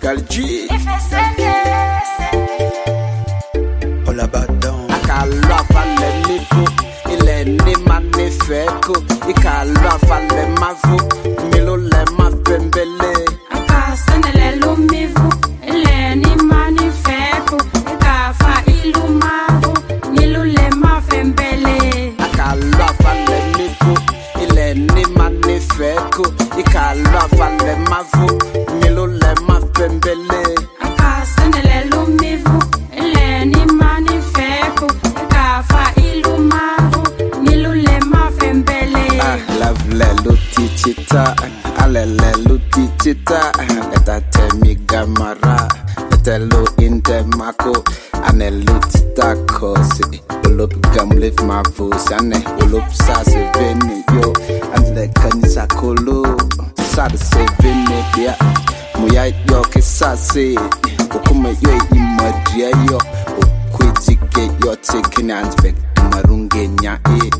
Galji. All about down. I can't love and let me go. Il est né magnifique. Il can't love and let me go. Milo le ma pembele. I can't send le lumivu. Il est né magnifique. Il can't fa illumavu. Milo le ma pembele. I can't love and let me go. Il est né magnifique. Il can't love and let me go. Milo le ma pembele. I can't send le lumivu. Il est né magnifique. Il can't fa illumavu. Milo le ma pembele. Love le luti chita. Alele luti chita. Eta temi gamara. Eta lo inte mako. Ane luti tako. Si ulop gamlif ma voice. Ane ulop sa se veni yo. Ane kanisa kolo. Sa de se veni dia. Muya yo ke sa se. Okume yo imadria yo. Okwejike yo taking and back. Marunge nya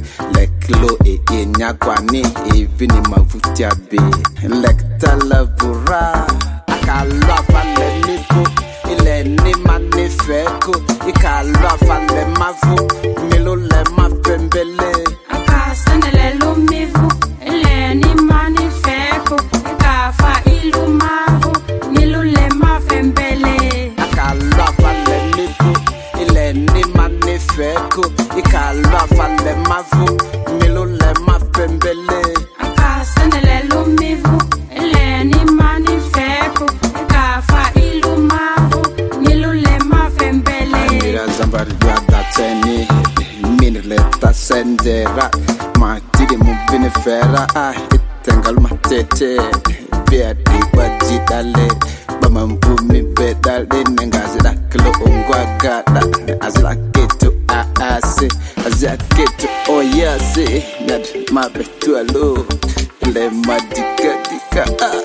leklo nya kwani vini mavutia be lekta lavura akala fale nipo ile ni manifeko ikala fale mavu milo le mapembele akasende le lumivu ile ni manifeko ikafa ilumavu milo le mapembele akala fale nipo ile ni manifeko ikala fale mavu milo le mapembele akasende le lumivu ile ni manifeko ikafa ilumavu milo le mapembele mira zambari da teni minile ta sendera ma tidi mu binefera itengal matete bia di bajidale bamambu mi bedale nengazi da kilo ongwa gada azila ketu ase azila ketu oyase nad mabetu alo le madika dika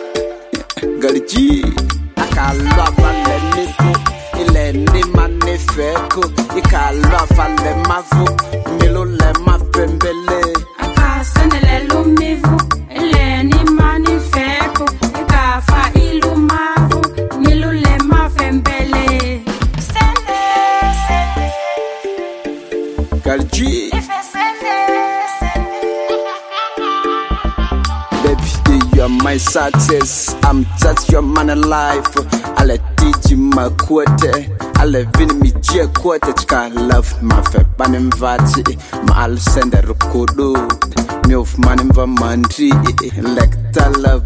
Galji akala vale nipo ile ni manifeko ikala vale mavu milo le mapembele akasende le lumivu ile ni manifeko ikafa ilumavu milo le mapembele Galji baby you are my success I'm just your man alive I'll teach you my quote I'll vini mi jie quote chika love my fe banim vati ma al send a rukodo mi of manim va mandri like ta love